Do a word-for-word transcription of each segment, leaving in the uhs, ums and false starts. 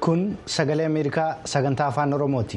Kun sagalee Ameerikaa sagantaa afaan Oromooti.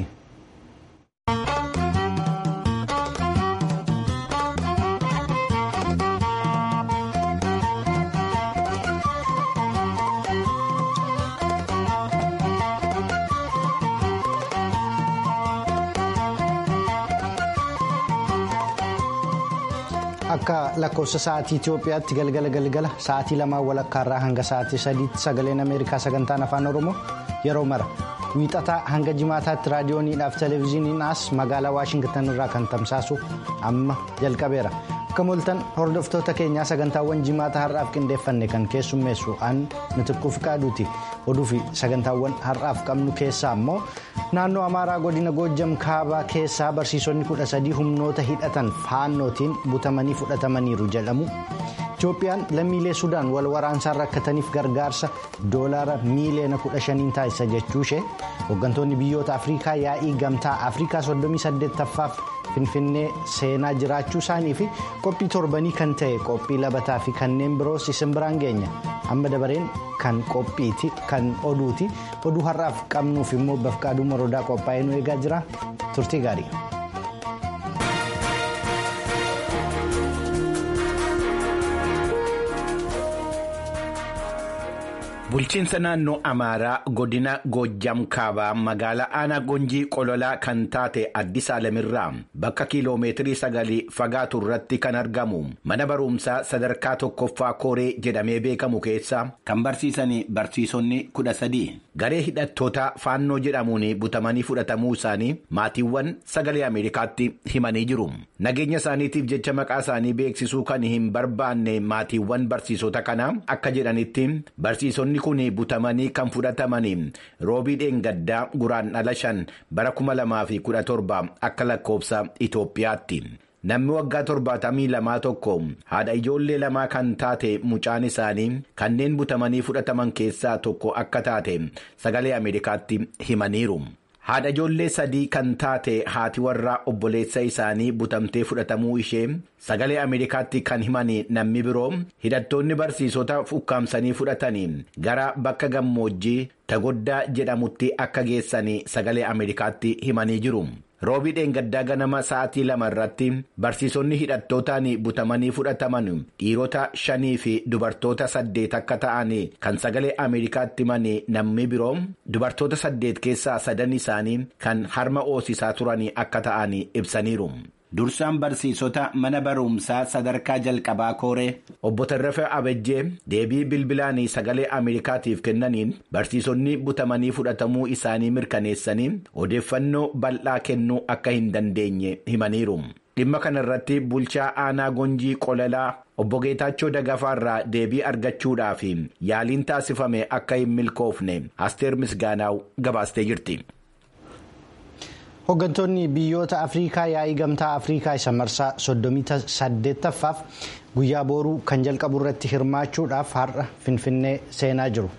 Akka lakkoofsa sa'aatii Itoophiyaatti galgala galgala sa'aatii lamaan walakkaarraa hanga sa'aatii sadiitti sagaleen Ameerikaa sagantaan afaan Oromoo yeroo mara wiixataa hanga jimaataatti raadiyooniidhaaf televezyiiniin as magaalaa Waashingtan irraa kan tamsaasu amma jalqabeera. Akka mooltan hordoftoota keenyaa sagantaawwan jimaata har'aaf qindeeffanne kan keessummeessu an Mitikkuu Fiqaaduuti. Oduu fi sagantaawwan har'aaf qabnu keessaa immoo naannoo Amaaraa godina Goojjam kaabaa keessaa barsiisonni kudha sadii humnoota hidhatan faannootiin butamanii fudhatamaniiru jedhamu. Itoophiyaan lammiilee Sudaan wal waraansaan rakkataniif gargaarsa doolaara miiliyoona kudha shaniin taasisa jechuu ishee hooggantoonni biyyoota Afrikaa yaa'ii gamtaa Afrikaa soddomii saddeettaffaaf Finfinnee seenaa jiraachuu isaanii fi qophii torbanii kan ta'e qophii labataa fi kanneen biroos isin biraan geenya. Amma dabareen kan qophiiti kan oduuti. Oduu har'aaf qabnuuf immoo Bafqaaduu Morodaa qophaa'ee nu eegaa jira. Turtii gaarii. Bulchiinsa naannoo Amaaraa godina Goojjam kaabaa magaalaa aanaa Gonjii Qololaa kan taate Addis Alamirraa bakka kiiloomeetirii sagalii fagaatu irratti kan argamu mana barumsaa sadarkaa tokkoffaa Kooree jedhamee beekamu keessa kan barsiisan barsiisonni kudha sadii garee hidhattoota faannoo jedhamuun butamanii fudhatamuu isaanii maatiiwwan sagalee Ameerikaatti himanii jiru. Nageenya isaaniitiif jecha maqaa isaanii beeksisuu kan hin barbaanne maatiiwwan barsiisota kanaa akka jedhanitti barsiisonni kun butamanii kan fudhatamanii roobii dheengaddaa guraandhala shan bara kuma lamaa fi kudha torba akka lakkoofsa Itoophiyaatti. Namni waggaa torbaatamii lamaa tokko haadha ijoollee lamaa kan taate mucaan isaanii kanneen butamanii fudhataman keessaa tokko akka taate sagalee Ameerikaatti himaniiru. Haadha ijoollee sadii kan taate haati warraa obboleessa isaanii butamtee fudhatamuu ishee sagalee Ameerikaatti kan himanii namni biroo hidhattoonni barsiisota ukkaamsanii fudhatanii gara bakka gammoojjii Tagoddaa jedhamutti akka geessanii sagalee Ameerikaatti himanii jiru. Roobii dheengaddaa ganama sa'aatii lama irratti barsiisonni hidhattootaan butamanii fudhataman dhiirota shanii fi dubartoota saddeet akka ta'an kan sagalee Ameerikaatti himanii namni biroo dubartoota saddeet keessaa sadan isaanii kan harma hoosisaa turan akka ta'an ibsaniiru. Dursaan barsiisota mana barumsaa sadarkaa jalqabaa Kooree obbo Tarrafee Abejjee deebii bilbilaan sagalee Ameerikaatiif kennaniin barsiisonni butamanii fudhatamuu isaanii mirkaneessanii odeeffannoo bal'aa kennuu akka hin dandeenye himaniiru. Dhimma kanarratti bulchaa aanaa Gonjii Qololaa obbo Geetaachoo Dagafaarraa deebii argachuudhaaf yaaliin taasifame akka hin milkoofne Asteer Misgaanaaw gabaastee jirti. Hooggantoonni biyyoota Afrikaa yaa'ii gamtaa Afrikaa isa marsaa soddomii saddeettaffaaf guyyaa booruu kan jalqabu irratti hirmaachuudhaaf har'a Finfinnee seenaa jiru.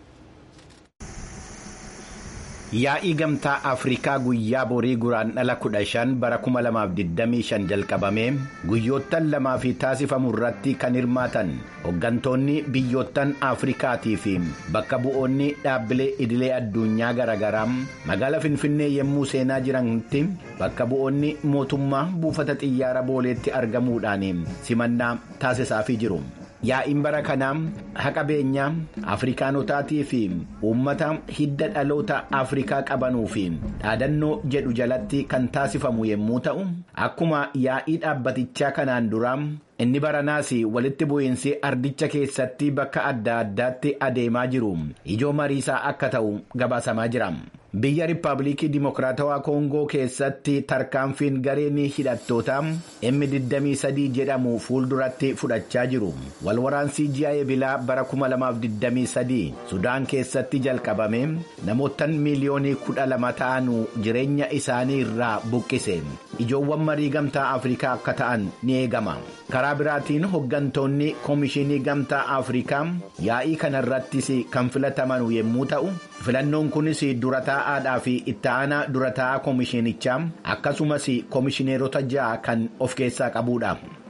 Yaa'ii gamtaa Afrikaa guyyaa borii guraandhala kudha shan bara kuma lamaaf digdamii shan jalqabamee guyyoottan lamaa fi taasifamu irratti kan hirmaatan hooggantoonni biyyoottan Afrikaatii fi bakka bu'oonni dhaabbilee idilee addunyaa garaagaraa magaalaa Finfinnee yommuu seenaa jiranitti bakka bu'oonni mootummaa buufata xiyyaara booleetti argamuudhaan simannaa taasisaafii jiru. Yaa'iin bara kanaa haqa beenyaa Afrikaanotaatii fi uummata hidda dhaloota Afrikaa qabanuu fi dhaadannoo jedhu jalatti kan taasifamu yommuu ta'u akkuma yaa'ii dhaabbatichaa kanaan dura inni baranaas walitti bu'iinsi ardicha keessatti bakka adda addaatti adeemaa jiru ijoo mariisaa akka ta'u gabaasamaa jira. Biyya Riippaabilikii Dimokiraatawaa Koongoo keessatti tarkaanfiin gareen hidhattoota M digdamii sadii jedhamu fuulduratti fudhachaa jiru. Walwaraansii ji'a eebilaa bara kuma lamaaf digdamii sadii Sudaan keessatti jalqabame namootaan miiliyoonii kudha lama ta'an jireenya isaanii irraa buqqise. Ijoowwan marii gamtaa Afrikaa akka ta'an ni eegama. Karaa biraatiin hooggantoonni Koomishinii Gamtaa Afrikaa yaa'ii kanarrattis kan filataman yommuu ta'u filannoon kunis dura taa'aadhaa fi itti aanaa dura taa'aa koomishinichaa akkasumas koomishineerota ja'a kan of keessaa qabudha.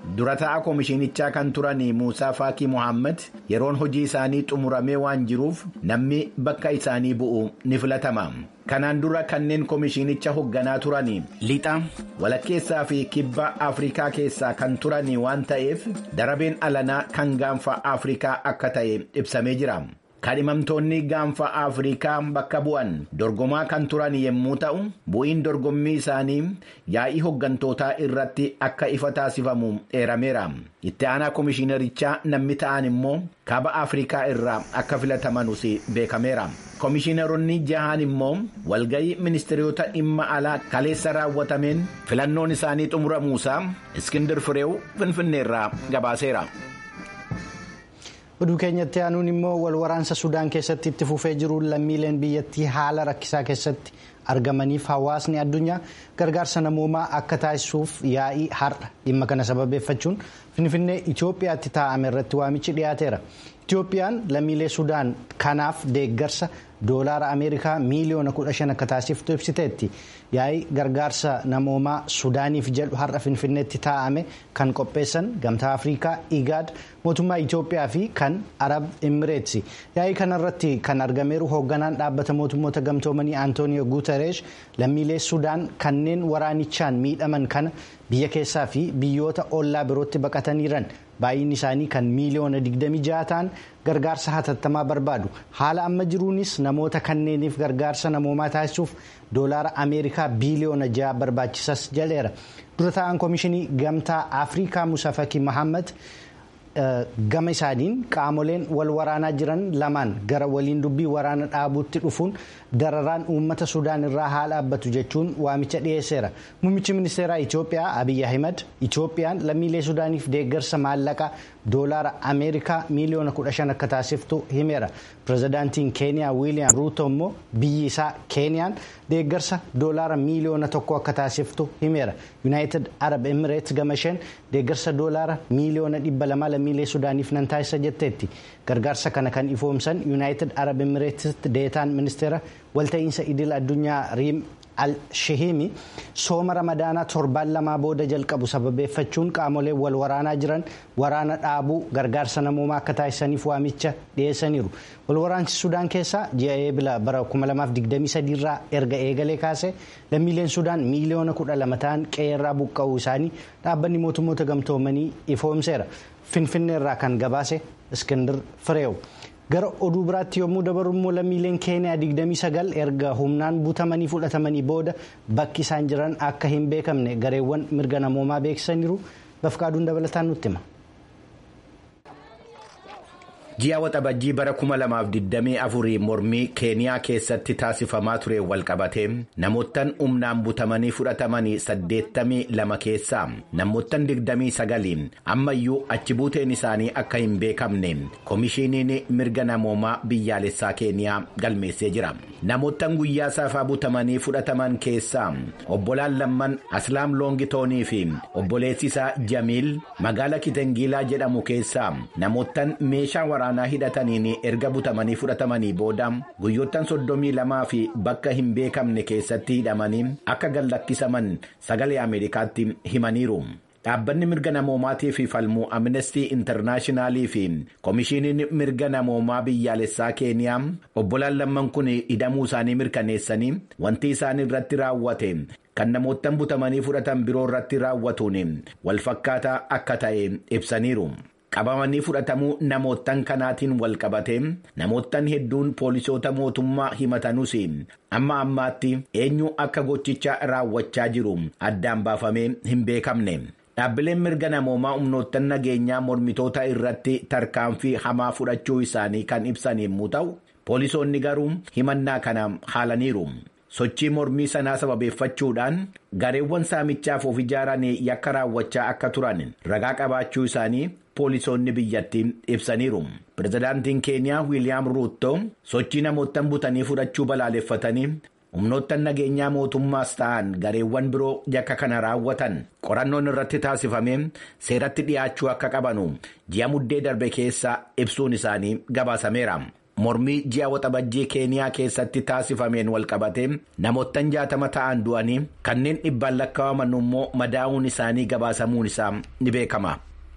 dura ta'a koomishinichaa kan turan Muusaa Faakii Mohaammed yeroon hojii isaanii xumuramee waan jiruuf namni bakka isaanii bu'u ni filatama. Kanaan dura kanneen koomishinicha hoogganaa turanii lixa walakkeessaa fi kibba Afrikaa keessaa kan turanii waan ta'eef darabeen alanaa kan gaanfa Afrikaa akka ta'e ibsamee jira. Kaadhimamtoonni gaanfa Afrikaa bakka bu'an dorgomaa kan turan yommuu ta'u bu'iin dorgommii isaanii yaa'ii hooggantootaa irratti akka ifa taasifamu eerameera. Itti aanaa koomishinarichaa namni ta'an immoo kaaba Afrikaa irraa akka filatamanus beekameera. Koomishinaronni jahaan immoo walga'ii ministeerota dhimma alaa kaleessa raawwatameen filannoon isaanii xumuramuusaa Iskindir Fireew Finfinneerraa gabaaseera. Oduu keenyatti aanuun immoo wal waraansa Sudaan keessatti itti fufee jiru lammiileen biyyattii haala rakkisaa keessatti argamaniif hawaasni addunyaa gargaarsa namoomaa akka taasisuuf yaa'ii har'a dhimma kana sababeeffachuun Finfinnee Itoophiyaatti taa'ame irratti waamichi dhiyaateera. Itoophiyaan lammiilee Sudaan kanaaf deeggarsa doolaara Ameerikaa miiliyoona kudha shan akka taasiftu ibsiteetti. Yaa'ii gargaarsa namoomaa Sudaaniif jedhu har'a Finfinneetti taa'ame kan qopheessan Gamtaa Afrikaa, Igaad, mootummaa Itoophiyaa fi kan Arab Emirates. Yaa'ii kanarratti kan argameeru hoogganaan dhaabbata mootummoota gamtoomanii Antooniyoo Guutereesh lammiilee Sudaan kanneen waraanichaan miidhaman kana biyya keessaa fi biyyoota ollaa birootti baqataniiran baay'inni isaanii kan miiliyoona digdamii ja'a ta'an gargaarsa hatattamaa barbaadu. Haala amma jiruunis namoota kanneeniif gargaarsa namoomaa taasisuuf doolaara Ameerikaa biiliyoona ja'a barbaachisas jedheera. Dura taa'an koomishinii Gamtaa Afrikaa Muusaa Faakii Mohaammed gama isaaniin qaamoleen wal waraanaa jiran lamaan gara waliin dubbii waraana dhaabuutti dhufuun dararaan uummata Sudaan irraa haa dhaabbatu jechuun waamicha dhiyeesseera. Muummichi ministeeraa Itoophiyaa Abiyyi Ahimad Itoophiyaan lammiilee Sudaaniif deeggarsa maallaqaa doolaara Ameerikaa miiliyoona kudha shan akka taasiftu himeera. Pirezidaantiin Keeniyaa Wiiliyaam Ruuto immoo biyyi isaa Keeniyaan deeggarsa doolaara miiliyoona tokko akka taasiftu himeera. Yuunaayitid Arab Emirates gama isheen deeggarsa doolaara miiliyoona dhibba lama lammiilee Sudaaniif nan taasisa jetteetti. Gargaarsa kana kan ifoomsan Yuunaayitid Arab Emirates deetaan ministeera walta'iinsa idil addunyaa Riim Al-Shihimi sooma ramadaanaa torbaan lamaa booda jalqabu sababeeffachuun qaamolee wal waraanaa jiran waraana dhaabuu gargaarsa namoomaa akka taasisaniif waamicha dhiyeessaniiru. Wal waraansi Sudaan keessaa ji'a eebila bara kuma lamaaf digdamii sadii irraa erga eegalee kaase lammiileen Sudaan miiliyoona kudha lama ta'an qe'eerraa buqqa'uu isaanii dhaabbanni mootummoota gamtoomanii ifoomseera. Finfinnee irraa kan gabaase Iskindir Fireew. Gara oduu biraatti yommuu dabaru immoo lammiileen Keeniyaa digdamii sagal erga humnaan butamanii fudhatamanii booda bakki isaan jiran akka hin beekamne gareewwan mirga namoomaa beeksisaniiru. Bafqaaduun dabalataan nutti hima. Ji'a waxabajjii bara kuma lamaaf digdamii afurii mormii Keeniyaa keessatti taasifamaa ture walqabatee namoottan humnaan butamanii fudhatamanii saddeettamii lama keessaa namoottan digdamii sagalii ammayyuu achi buuteen isaanii akka hin beekamne koomishiniin mirga namoomaa biyyaalessaa Keeniyaa galmeessee jira. Namoottan guyyaa saafaa butamanii fudhataman keessaa obbolaan lamman Aslaam Loongitoonii fi obboleessi isaa Jamiil magaala Kitengilaa jedhamu keessaa namoottan meeshaa waraanaa hidhataniin erga butamanii fudhatamanii booda guyyoottan soddomii lamaa fi bakka hin beekamne keessatti hidhamanii akka gallakkisaman sagalee Ameerikaatti himaniiru. Dhaabbanni mirga namoomaatii fi falmuu Amnestii Intarnaashinaalii fi koomishiniin mirga namoomaa biyyaalessaa Keeniyaa obbolaan lamman kun hidhamuu isaanii mirkaneessanii wanti isaan irratti raawwate kan namoottan butamanii fudhatan biroo irratti raawwatuun walfakkaataa akka ta'e ibsaniiru. Qabamanii fudhatamuu namoottan kanaatiin walqabate namoottan hedduun poolisoota mootummaa himatanuus amma ammaatti eenyu akka gochicha raawwachaa jiru addaan baafamee hin beekamne. Dhaabbileen mirga namoomaa humnoottan nageenyaa mormitoota irratti tarkaanfii hamaa fudhachuu isaanii kan ibsan yommuu ta'u poolisoonni garuu himannaa kana haalaniiru. Sochii mormii sanaa sababeeffachuudhaan gareewwan saamichaaf of ijaaran yakka raawwachaa akka turan ragaa qabaachuu isaanii poolisoonni biyyattii ibsaniiru. Pirezidaantiin Keeniyaa Wiiliyaam Ruuto sochii namoottan butanii fudhachuu balaaleffatanii humnoottan nageenyaa mootummaas ta'an gareewwan biroo yakka kana raawwatan qorannoon irratti taasifamee seeratti dhiyaachuu akka qabanu ji'a muddee darbe keessa ibsuun isaanii gabaasameera. mormii ji'a waxabajjii keeniyaa keessatti taasifameen walqabate namoottan jaatama ta'an du'anii kanneen dhibbaan lakkaa'aman immoo madaa'uun isaanii gabaasamuun isaa ni beekama.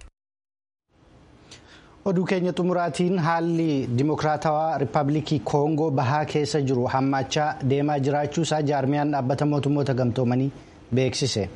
Oduu keenya xumuraatiin haalli dimokiraatawaa riippaabilikii koongoo bahaa keessa jiru hammaachaa deemaa jiraachuusaa jaarmiyaan dhaabbata mootummoota gamtoomanii beeksise.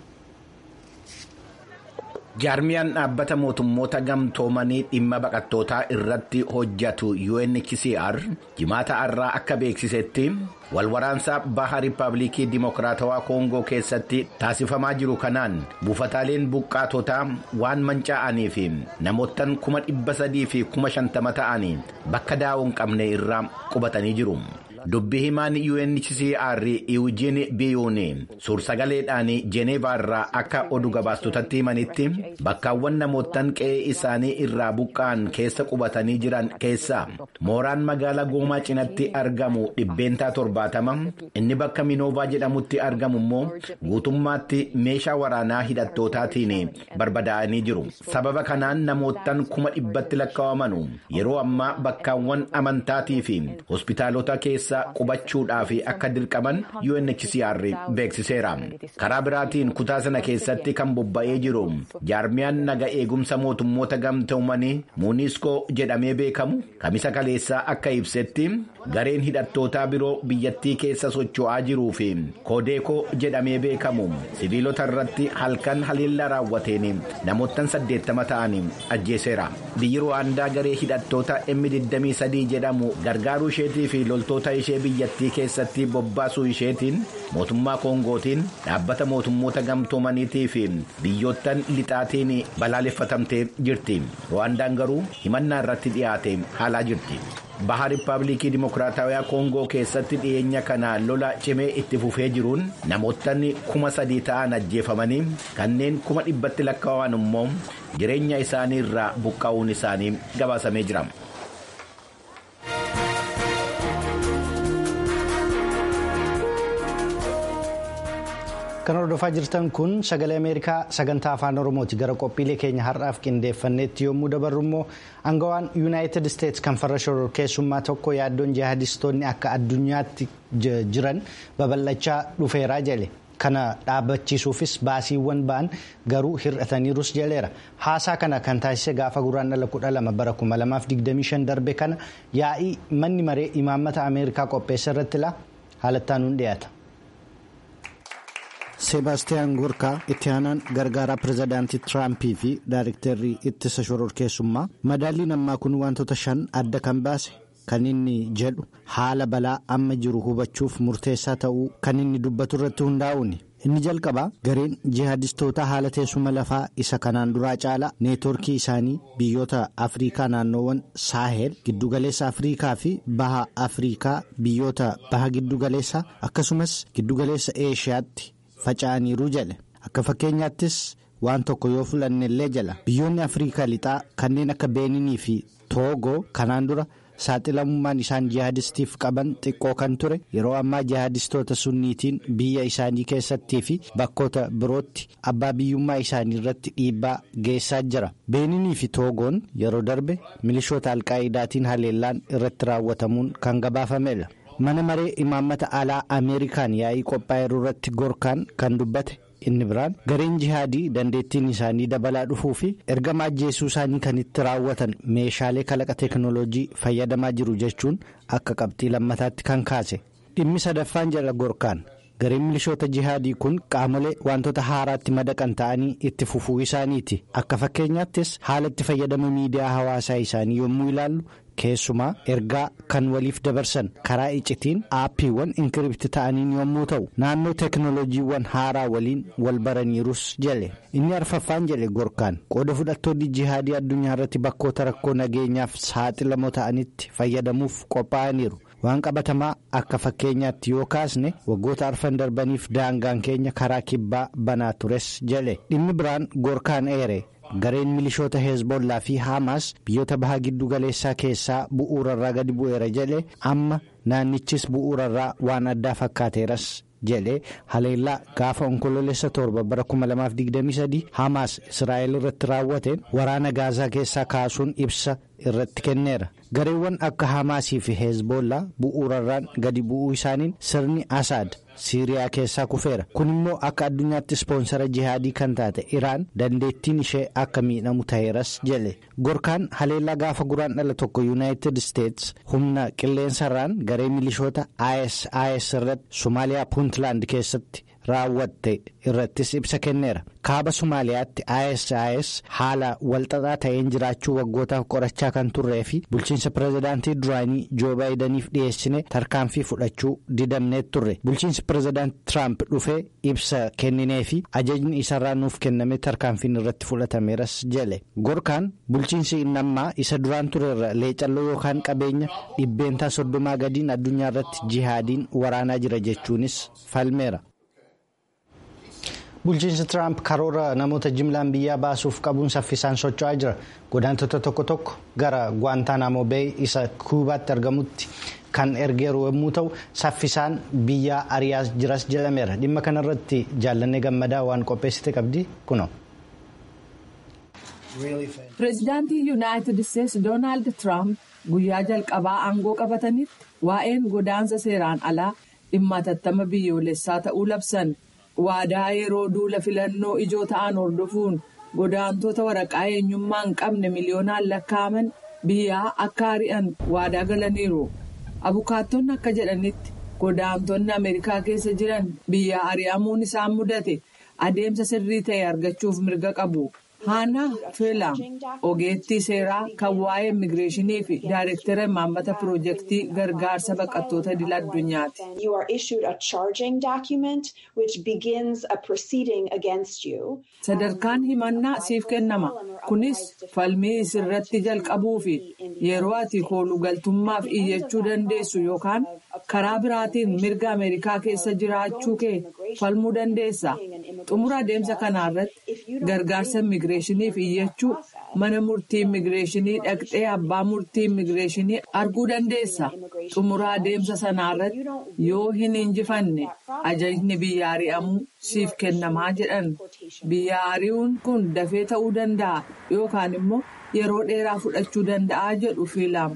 Jaarmiyaan dhaabbata mootummoota gamtoomanii dhimma baqattootaa irratti hojjetu U N H C R jimaata har'aa akka beeksisetti walwaraansa baha riippaabilikii dimokiraatawaa koongoo keessatti taasifamaa jiru kanaan buufataaleen buqqaatotaa waan manca'anii fi namoottan kuma dhibba sadii fi kuma shantama ta'anii bakka daawoo hin qabne irraa qubatanii jiru. Dubbii himaan U N H C R Eugene Biyyoon suursagaleedhaan Jeneevaa irraa akka oduu gabaastotatti himanitti bakkaawwan namoottan qe'ee isaanii irraa buqqa'an keessa qubatanii jiran keessaa mooraan magaalaa Goomaa cinatti argamu dhibbeentaa torbaatama inni bakka Minoovaa jedhamutti argamu immoo guutummaatti meeshaa waraanaa hidhattootaatiin barbadaa'anii jiru. Sababa kanaan namoottan kuma dhibbatti lakkaa'amanu yeroo ammaa bakkaawwan amantaatii fi hospitaalota keessa qubachuudhaaf akka dirqaman U N H C R beeksiseera. Karaa biraatiin kutaa sana keessatti kan bobba'ee jiru jaarmiyaan naga eegumsa mootummoota gamtoomanii Muuniskoo jedhamee beekamu kamisa kaleessaa akka ibsetti gareen hidhattootaa biroo biyyattii keessa socho'aa jiruu fi Koodeekoo jedhamee beekamu siviilota irratti halkan haleellaa raawwateen namoottan saddeettama ta'anii ajjeeseera. Biyyi Ruwaandaa garee hidhattoota M digdamii sadii jedhamu gargaaruu isheetii fi loltoota ishee biyyattii keessatti bobbaasuu isheetiin mootummaa koongootiin dhaabbata mootummoota gamtoomaniitii fi biyyoottan lixaatiin balaaleffatamtee jirti. Ruwaandaan garuu himannaa irratti dhiyaate haalaa jirti. Baha riippaabilikii dimokiraatawaa koongoo keessatti dhiyeenya kana lola cimee itti fufee jiruun namoottan kuma sadii ta'an ajjeefamanii kanneen kuma dhibbatti lakkaa'aman immoo jireenya isaanii irraa buqqa'uun isaanii gabaasamee jira. Kan hordofaa jirtan kun sagalee Ameerikaa sagantaa afaan Oromooti. Gara qophiilee keenya har'aaf qindeeffanneetti yommuu dabarru immoo aangawaan Yuunaayitid Isteetsi kan farra shororkeessummaa tokko yaaddoon jihaadistoonni akka addunyaatti jiran babal'achaa dhufeeraa jedhe. Kana dhaabbachiisuufis baasiiwwan ba'an garuu hir'ataniirus jedheera. Haasaa kana kan taasise gaafa guraandhala kudha lama bara kuma lamaaf digdamii shan darbe kana yaa'ii manni maree imaammata Ameerikaa qopheessa irratti laa haalattaanuun dhiyaata. Sebaastiyaan Gorkaa itti aanaan gargaaraa pirezidaantii Tiraampii fi daayirektarrii ittisa shororkeessummaa madaalliin ammaa kun wantoota shan adda kan baase kan inni jedhu haala balaa amma jiru hubachuuf murteessaa ta'uu kan inni dubbatu irratti hundaa'uuni. Inni jalqabaa gareen jihaadistoota haala teessuma lafaa isa kanaan duraa caalaa neetworkii isaanii biyyoota Afrikaa naannoowwan Saahel giddugaleessa Afrikaa fi baha Afrikaa biyyoota baha giddugaleessaa akkasumas giddugaleessa Eeshiyaatti faca'aniiru jedhe. Akka fakkeenyaattis waan tokko yoo fudhannellee jala biyyoonni Afrikaa lixaa kanneen akka Beeninii fi Toogoo kanaan dura saaxilamummaan isaan jihaadistiif qaban xiqqoo kan ture yeroo ammaa jihaadistoota sunniitiin biyya isaanii keessattii fi bakkoota birootti abbaa biyyummaa isaanii irratti dhiibbaa geessaa jira. Beeninii fi Toogoon yeroo darbe milishoota alqaa'idaatiin haleellaan irratti raawwatamuun kan gabaafamedha. Mana maree imaammata alaa Ameerikaan yaa'ii qophaa'eeru irratti Gorkaan kan dubbate inni biraan gareen jihaadii dandeettiin isaanii dabalaa dhufuu fi ergama ajjeesuu isaanii kan itti raawwatan meeshaalee kalaqa teekinooloojii fayyadamaa jiru jechuun akka qabxii lammataatti kan kaase. Dhimmi sadaffaan jedha Gorkaan gareen milishoota jihaadii kun qaamolee wantoota haaraatti madaqan ta'anii itti fufuu isaaniiti. Akka fakkeenyaattis haala itti fayyadama miidiyaa hawaasaa isaanii yommuu ilaallu keessumaa ergaa kan waliif dabarsan karaa iccitiin aappiiwwan inkiripti ta'aniin yommuu ta'u naannoo teekinooloojiiwwan haaraa waliin wal baraniirus jedhe. Inni arfaffaan jedhe Gorkaan qooda fudhattoonni jihaadii addunyaa irratti bakkoota rakkoo nageenyaaf saaxilamoo ta'anitti fayyadamuuf qophaa'aniiru. Waan qabatamaa akka fakkeenyaatti yoo kaasne waggoota arfan darbaniif daangaan keenya karaa kibbaa banaa tures jedhe. Dhimmi biraan Gorkaan eere gareen milishoota Hezbollaa fi Hamaas biyyoota baha giddu galeessaa keessaa bu'uurarraa gadi bu'eera jedhe amma naannichis bu'uurarraa waan addaa fakkaateeras jedhe. Haleellaa gaafa onkoloolessa torba bara kuma lamaaf digdamii sadii Hamaas Israa'el irratti raawwateen waraana Gaazaa keessaa kaasuun ibsa irratti kenneera. gareewwan akka Hamaasii fi Hezbollaa bu'uurarraan gadi bu'uu isaaniin sirni Asaad Siiriyaa keessaa kufeera. Kun immoo akka addunyaatti ispoonsara jihaadii kan taate Iraan dandeettiin ishee akka miidhamu ta'eeras jedhe. Gorkaan haleellaa gaafa guraandhala tokko Yuunaayitid Isteets humna qilleensarraan garee milishoota I S I S irratti Somaaliyaa Puuntlaand keessatti raawwatte irrattis ibsa kenneera. Kaaba Somaaliyaatti I S I S haala walxaxaa ta'een jiraachuu waggootaaf qorachaa kan turree fi bulchiinsa pirezidaantii duraanii Joo Baayidaniif dhiyeessine tarkaanfii fudhachuu didamnee turre. Bulchiinsi pirezidaantii Tiraamp dhufee ibsa kenninee fi ajajni isarraa nuuf kenname tarkaanfiin irratti fudhatameeras jedhe. Gorkaan bulchiinsi innammaa isa duraan turerra leecalloo yookaan qabeenya dhibbeentaa soddomaa gadiin addunyaa irratti jihaadiin waraanaa jira jechuunis falmeera. Bulchiinsi Tiraamp karoora namoota jimlaan biyyaa baasuuf qabuun saffisaan socho'aa jira. Godaantota tokko tokko gara Guantanamo Bay isa Kuubaatti argamutti kan ergeeru yommuu ta'u saffisaan biyyaa ari'aa jiras jedhameera. Dhimma kanarratti jaallannee gammadaa waan qopheessite qabdi kuno. Pireezidaantii Yuunaayitid Isteets Doonaald Tiraamp guyyaa jalqabaa aangoo qabatanitti waa'een godaansa seeraan alaa dhimma hatattama biyyoolessaa ta'uu labsan. Waadaa yeroo duula filannoo ijoo ta'an hordofuun godaantota waraqaa eenyummaa hin qabne miliyoonaan lakkaa'aman biyyaa akka ari'an waadaa galaniiru. Abukaattonni akka jedhanitti godaantonni Ameerikaa keessa jiran biyyaa ari'amuun isaan mudate adeemsa sirrii ta'e argachuuf mirga qabu. Haanaa Feelaam ogeettii seeraa kan waa'ee immigireeshinii fi daayireektara imaammata piroojeektii gargaarsa baqattoota idil addunyaati. Sadarkaan himannaa siif kennama. Kunis falmii sirratti jalqabuu fi yeroo ati koolugaltummaaf iyyachuu dandeessu yookaan karaa biraatiin mirga Ameerikaa keessa jiraachuu kee falmuu dandeessa. Xumura adeemsa kanaarratti gargaarsa immigireeshiniif iyyachuu mana murtii immigireeshinii dhaqxee abbaa murtii immigireeshinii arguu dandeessa. Xumura adeemsa sanaarratti yoo hin injifanne ajajni biyya ari'amuu siif kennamaa jedhan. Biyya ari'uun kun dafee ta'uu danda'a yookaan immoo yeroo dheeraa fudhachuu danda'a jedhu Feelaam.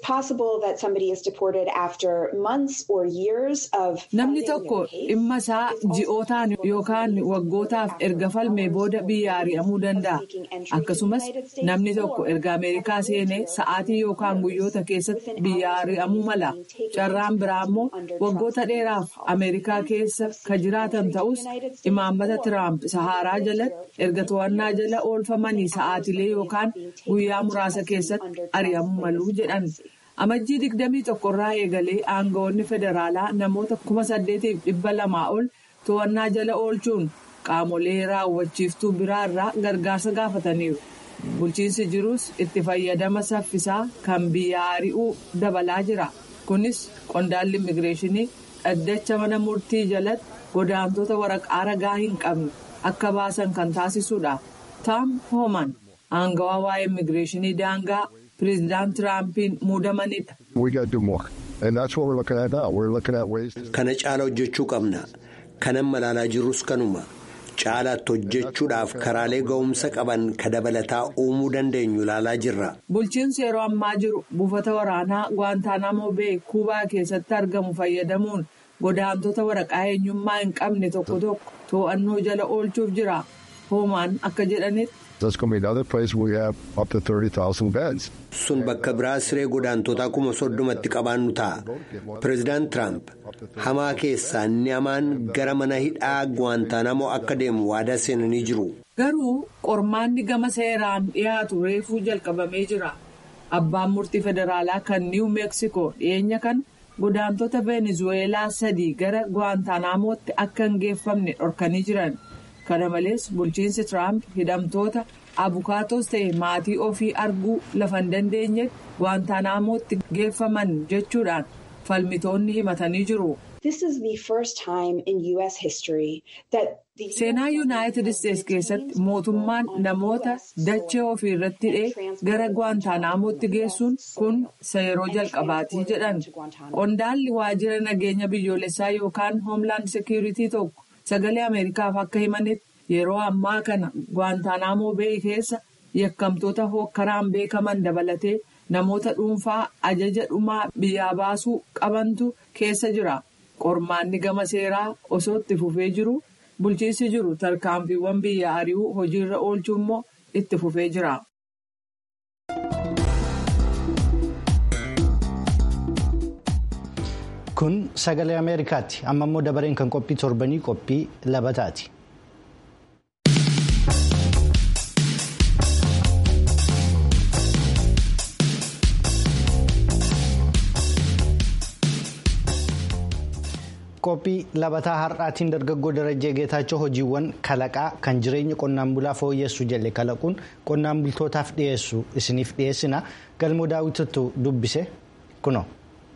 Namni tokko dhimma isaa ji'ootaan yookaan waggootaaf erga falmee booda biyya ari'amuu danda'a. Akkasumas namni tokko erga Ameerikaa seenee sa'aatii yookaan guyyoota keessatti biyya ari'amuu mala. Carraan biraa immoo waggoota dheeraaf Ameerikaa keessa kan jiraatan ta'us imaammata Tiraamp Saharaa jalatti erga to'annaa jala oolfamanii sa'aatilee yookaan guyyaa muraasa keessatti ari'amuu maluu jedhan. Amajjii digdamii tokkorraa eegalee aangawoonni federaalaa namoota kuma saddeetiif dhibba lamaa ol to'annaa jala oolchuun qaamolee raawwachiiftuu biraarraa gargaarsa gaafataniiru. Bulchiinsi jirus itti fayyadama saffisaa kan biyya ari'uu dabalaa jira. Kunis qondaalli immigireeshinii dhaddacha mana murtii jalatti godaantota waraqaa ragaa hin qabne akka baasan kan taasisudha. Taam Hooman aangawaa waa'ee immigireeshinii daangaa pireezidaant Tiraampiin muudamanidha. Kana caala hojjechuu qabna. Kanan malaalaa jirrus kanuma. Caalaatti hojjechuudhaaf karaalee ga'umsa qaban ka dabalataa uumuu dandeenyu ilaalaa jirra. Bulchiinsi yeroo ammaa jiru buufata waraanaa Guantanamo Bay Kuubaa keessatti argamu fayyadamuun godaantota waraqaa eenyummaa hin qabne tokko tokko to'annoo jala oolchuuf jira. Hoomaan akka jedhanitti. Sun bakka biraa siree godaantotaa kuma soddomatti qabaannu ta'a. Pireezidaant Tiraamp hamaa keessaa inni hamaan gara mana hidhaa Guantanamo akka deemu waadaa seenanii jiru. Garuu qormaanni gama seeraan dhiyaatu reefuu jalqabamee jira. Abbaan murtii federaalaa kan Niiw Meeksikoo dhiyeenya kan godaantota Venezuweelaa sadii gara Guantanamootti akka hin geeffamne dhorkanii jiran. Kana malees bulchiinsi Tiraamp hidhamtoota abukaatos ta'e maatii ofii arguu lafa hin dandeenye Guantanamootti geeffaman jechuudhaan falmitoonni himatanii jiru. Seenaa Yuunaayitid Isteets keessatti mootummaan namoota dachee ofii irratti hidhee gara Guantanamootti geessuun kun yeroo jalqabaatii jedhan. Qondaalli waajjira nageenya biyyoolessaa yookaan Hoomland Seekuritii tokko. Sagalee Ameerikaaf akka himanitti yeroo ammaa kana Guantanamo Bay keessa yakkamtoota hookkaraan beekaman dabalatee namoota dhuunfaa ajaja dhumaa biyyaa baasuu qabantu keessa jira. Qormaanni gama seeraa osoo itti fufee jiru bulchiinsi jiru tarkaanfiiwwan biyya ari'uu hojiirra oolchuu immoo itti fufee jira. Kun sagalee Ameerikaati. Amma immoo dabareen kan qophii torbanii qophii labataati. Qophii labataa har'aatiin dargaggoo Darajjee Geetaachoo hojiiwwan kalaqaa kan jireenya qonnaan bulaa fooyyessu jedhe kalaquun qonnaan bultootaaf dhiyeessu isiniif dhiyeessina. Galmoo daawwittu dubbise kunoo.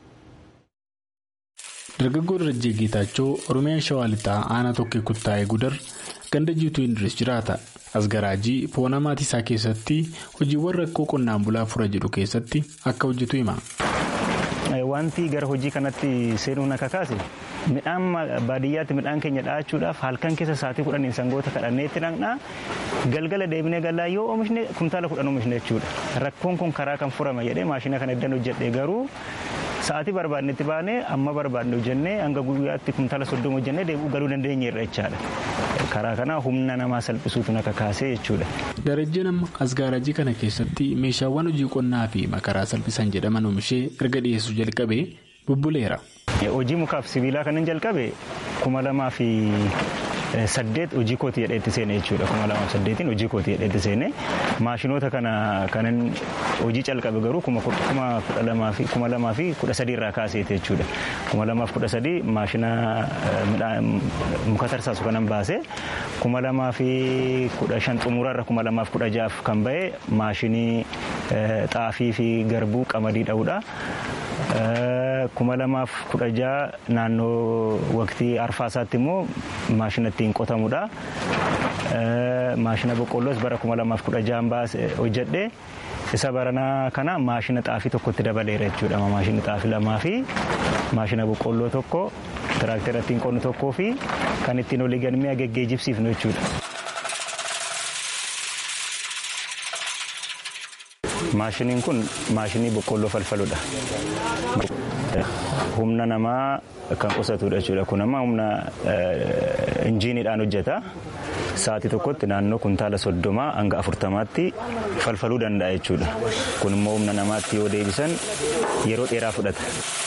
Dargaggoo Darajjee Geetaachoo Oromiyaa Shawaa Lixaa aanaa tokkee kuttaa'ee gudar ganda jiituu Indiris jiraata. Asgaraajii foona maatii isaa keessatti hojiiwwan rakkoo qonnaan bulaa fura jedhu keessatti akka hojjetu hima. Wanti gara hojii kanatti seenuun akka kaase midhaan baadiyyaatti midhaan keenya dhaachuudhaaf halkan keessa sa'aatii kudhaniin sangoota kadhanneetti dhaqnaa galgala deebinee galaa yoo oomishne kumtaala kudhan oomishne jechuudha. Rakkoon kun karaa kan furama jedhee maashina kana eddan hojjedhee garuu sa'aatii barbaadnetti baanee amma barbaadne hojjennee hanga guyyaatti kumtaala soddoma hojjennee deebi'uu galuu dandeenyeerra jechaadha. Karaa kana humna namaa salphisuutu akka kaasee jechuudha. Darajjeen amma asgaaraajii kana keessatti meeshaawwan hojii qonnaa fi makaraa salphisan jedhaman oomishee erga dhiyeessuu jalqabee bubbuleera. Hojii mukaaf sibiilaa kan jalqabe kuma lamaa fi saddeet hojii kootii jedheetti seene jechuudha. kuma lamaaf saddeetiin hojii kootii jedheetti seene maashinoota kana kanan hojii calqabe garuu kuma kudha lamaa fi kuma lamaa fi kudha sadii irraa kaaseeti jechuudha. kuma lamaaf kudha sadii maashina muka tarsaasu kanan baase kuma lamaa fi kudha shan xumurarra kuma lamaaf kudha jaaf kan ba'e maashinii xaafii fi garbuu qamadii dha'uudha. kuma lamaaf kudha jaha naannoo waqtii arfaasaatti immoo maashina ittiin qotamudha. Maashina boqqolloos bara kuma lamaaf kudha jahaan baase hojjedhe isa baranaa kana maashina xaafii tokkotti dabaleera jechuudha. Maashina xaafii lamaa fi maashina boqqolloo tokko tiraaktera ittiin qonnu tokkoo fi kan ittiin olii galmee geggeejjibsiifnu jechuudha. Maashiniin kun maashinii boqqolloo falfaludha. Humna namaa kan qusatudha jechuudha. Kun amma humna injiiniidhaan hojjeta. Sa'aatii tokkotti naannoo kuntaala soddomaa hanga afurtamaatti falfaluu danda'a jechuudha. Kun immoo humna namaatti yoo deebisan yeroo dheeraa fudhata.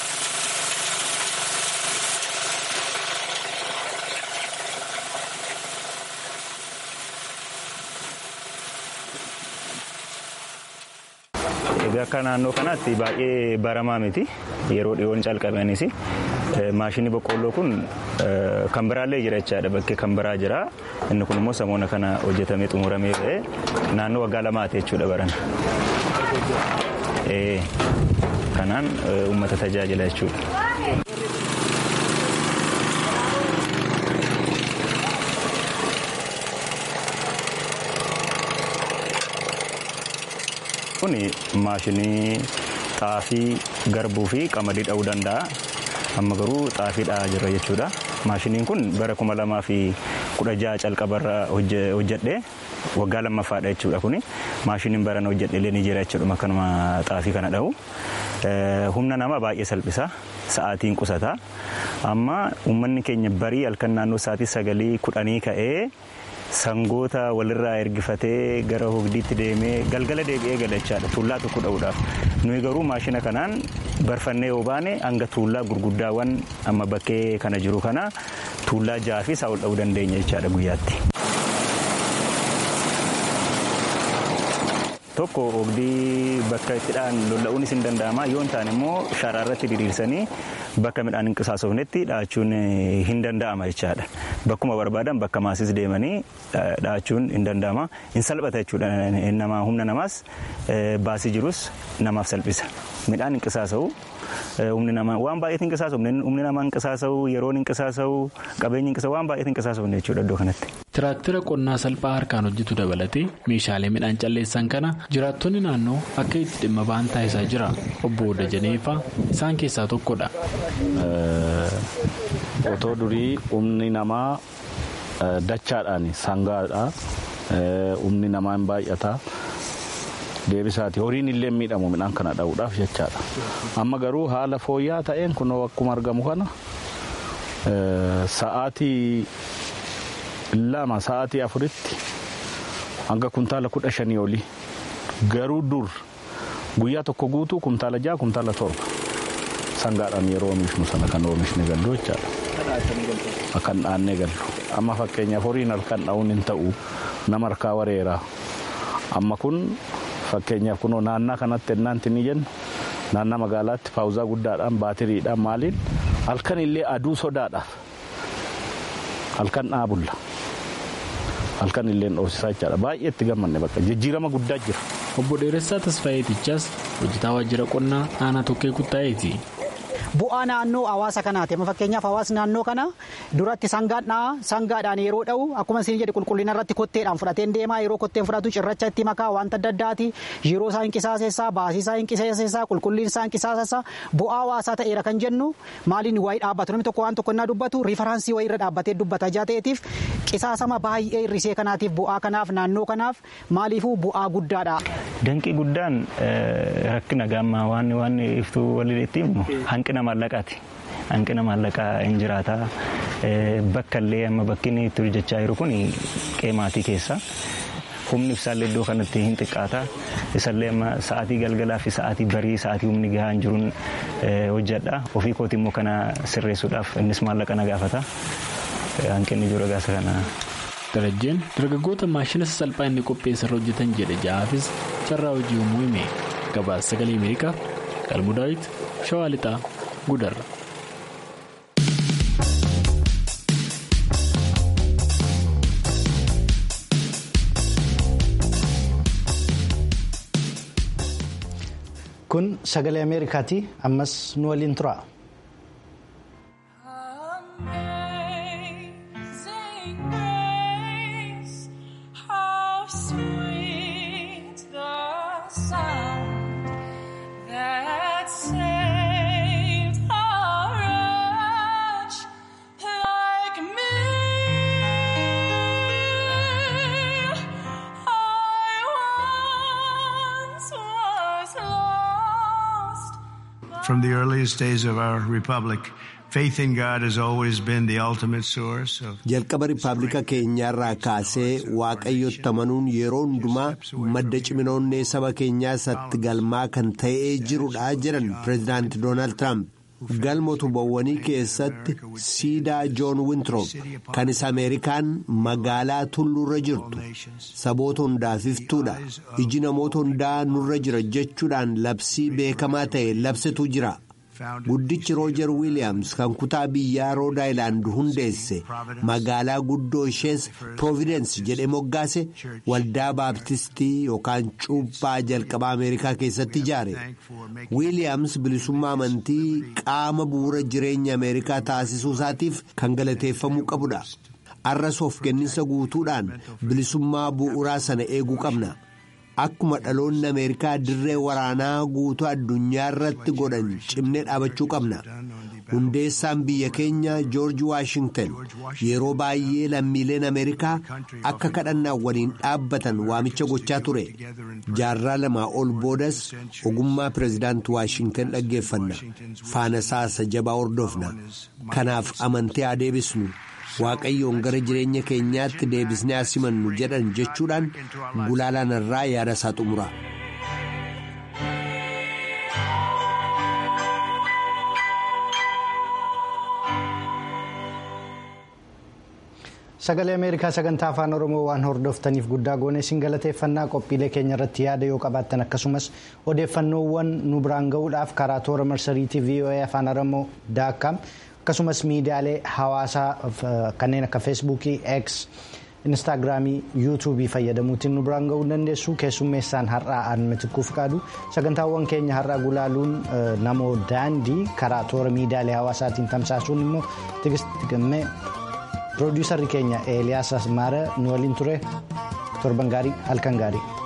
Akka naannoo kanaatti baay'ee baramaa miti yeroo dhiyoon calqabanis maashinii boqqolloo kun kan biraallee jira jechaadha. Bakkee kan biraa jira. Inni kun immoo samoona kana hojjetamee xumuramee ba'ee naannoo waggaa lamaati jechuudha barana. Kanaan uummata tajaajila jechuudha. Kun maashinii xaafii garbuu fi qamadii dha'uu danda'a. Amma garuu xaafii dha'aa jira jechuudha. Maashiniin kun bara kuma lamaa fi kudha jaha calqabarra hojjedhe waggaa lammaffaadha jechuudha. Kuni maashiniin barana hojjedhe illee ni jira jechuudha. Akkanuma xaafii kana dha'u. Humna namaa baay'ee salphisa. Sa'aatiin qusata. Amma uummanni keenya barii halkan naannoo sa'aatii sagalii kudhanii ka'ee sangoota walirraa ergifatee gara hogdiitti deemee galgala deebi'ee galachaadha. Tuullaa tokko dha'uudhaaf. Nuyi garuu maashina kanaan barfannee yoo baane hanga tuullaa gurguddaawwan amma bakkee kana jiru kana tuullaa jaha fi isaa ol dha'uu dandeenya jechaadha guyyaatti. Tokko hogdii bakka ittidhaan lolla'uunis hin danda'ama. Yoo hin taane immoo sharaa irratti diriirsanii bakka midhaan hin qisaasofnetti dhaachuun hin danda'ama jechaadha. Bakkuma barbaadan bakka maasis deemanii dhaachuun hin danda'ama. Hin salphata jechuudha. Humna namaas baasii jirus namaaf salphisa. Midhaan hin qisaasa'u. Humni namaa waan baay'eetiin hin qisaasa'u. Humni namaa hin qisaasa'u. Yeroon hin qisaasa'u. Qabeenyi hin qisaasa'u. Waan baay'eetiin hin qisaasa'u jechuudha iddoo kanatti. Tiraaktira qonnaa salphaa harkaan hojjetu dabalatee meeshaalee midhaan calleessan kana jiraattonni naannoo akka itti dhimma ba'an taasisaa jira. Obbo Dajaneefaa isaan keessaa tokkodha. Otoo durii humni namaa dachaadhaan sangaadha. Humni namaa hin baay'ata. deebisaati horiin illee miidhamu midhaan kana dha'uudhaaf jechaadha. Amma garuu haala fooyya'aa ta'een kun akkuma argamu kana sa'aatii lama sa'aatii afuritti hanga kuntaala kudha shanii olii garuu dur guyyaa tokko guutuu kuntaala ja'a kuntaala torba sangaadhaan yeroo oomishnu sana kan oomishne gallu jechaadha. Akkan dhaannee gallu amma fakkeenyaaf horiin halkan dha'uun hin ta'u nama harkaa wareeraa. Amma kun fakkeenyaaf kunoo naannaa kanatti ennaanti ni jennu naannaa magaalaatti paawuzaa guddaadhaan baatiriidhaan maaliin halkan illee aduu sodaadhaaf halkan dhaabulla halkan illee dhoofsisaa jechaadha. Baay'eetti gammanne bakka jijjiirama guddaa jira. Obbo Dheeressaa Tasfaayeetichaas hojjetaa waajjira qonnaa aanaa tokkee kuttaa'eeti. Bu'aa naannoo hawaasa kanaati. Amma fakkeenyaaf hawaasni naannoo kana duratti sangaan dha'a sangaadhaan yeroo dha'u akkuma isin jedhe qulqullina irratti kotteedhaan fudhateen deemaa yeroo kotteen fudhatu cirracha itti makaa wanta adda addaati yeroo isaa hin qisaaseessaa baasii isaa hin qisaaseessaa qulqulliin isaa hin qisaaseessaa bu'aa hawaasaa ta'eera kan jennu maaliin waa'ee dhaabbatu namni tokko waan tokko innaa dubbatu riifaransii wayii irra dhaabbatee dubbata jaateetiif qisaasama baay'ee hir'isee kanaatiif bu'aa kanaaf naannoo kanaaf maaliifuu bu'aa guddaadha. Danqii guddaan rakkina gaammaa waan waan iftuu walitti himnu hanqina maallaqaati. Hanqina maallaqaa hin jiraata. Bakka illee amma bakki inni itti hojjechaa jiru kun qeemaatii keessa. Humni ibsaallee iddoo kanatti hin xiqqaata. Isallee amma sa'aatii galgalaa fi sa'aatii barii sa'aatii humni gahaa hin jiruun hojjedha. Ofii kooti immoo kana sirreessuudhaaf innis maallaqa na gaafata. Hanqinni jiru gaasa kana. Darajjeen dargaggoota maashina sasalphaa inni qopheessarra hojjetan jedhe ja'aafis carraa hojii uumuu hime. Gabaasa sagalee Ameerikaa Qalmuu Daawit Shawaa Lixaa Gudarra. Kun sagalee Ameerikaati. Ammas nu waliin tura. From the earliest days of our republic, faith in God has always been the ultimate source of. Jalqaba Rippaabilika keenyaarraa kaasee waaqayyotti amanuun yeroo hundumaa madda ciminoonnee saba keenyaa isatti galmaa kan ta'ee jirudha jedhan Pireezidaanti Doonaald Tiraamp. Galma utubawwanii keessatti siidaa Joon Wintroop kan isa Ameerikaan magaalaa tulluurra jirtu saboota hundaaf iftuudha. Iji namoota hundaa nurra jira jechuudhaan labsii beekamaa ta'e labsetu jira. Guddichi Roojar Wiiliyaams kan kutaa biyyaa Rood Aayilaand hundeesse magaalaa guddoo ishees Providence jedhee moggaase waldaa baaptistii yookaan cuuphaa jalqabaa Ameerikaa keessatti ijaare. Wiiliyaams bilisummaa amantii qaama bu'uura jireenya Ameerikaa taasisuu isaatiif kan galateeffamuu qabudha. Arras of kenninsa guutuudhaan bilisummaa bu'uuraa sana eeguu qabna. Akkuma dhaloonni Ameerikaa dirree waraanaa guutuu addunyaa irratti godhan cimnee dhaabachuu qabna. Hundeessaan biyya keenya Joorji Waashingtan yeroo baay'ee lammiileen Ameerikaa akka kadhannaa waliin dhaabbatan waamicha gochaa ture. Jaarraa lamaa ol boodas ogummaa Pireezidaanti Waashingtan dhaggeeffanna. Faana saasa jabaa hordofna. Kanaaf amantee haa deebisnu. Waaqayyoon gara jireenya keenyaatti deebisnee asimannu jedhan jechuudhaan gulaalaan irraa yaada isaa xumura. Sagalee Ameerikaa sagantaa afaan Oromoo waan hordoftaniif guddaa goonee isin galateeffannaa. Qophiilee keenya irratti yaada yoo qabaattan akkasumas odeeffannoowwan nu biraan ga'uudhaaf karaa toora marsariitii V O A afaan Oromoo daakkaam akkasumas miidiyaalee hawaasaa kanneen akka feesbuukii, X, Instaagiraamii, yuutuubii fayyadamuutiin nu biraan ga'uu dandeessu. Keessummeessaan har'aa Aanmatikkuu Fiqaadu sagantaawwan keenya har'aa gulaaluun namoo daandii karaa toora miidiyaalee hawaasaatiin tamsaasuun immoo Tigisti Gammee. Piroodyuusarri keenya Eeliyaas Asmaara nu waliin ture. Torban gaarii halkan gaarii.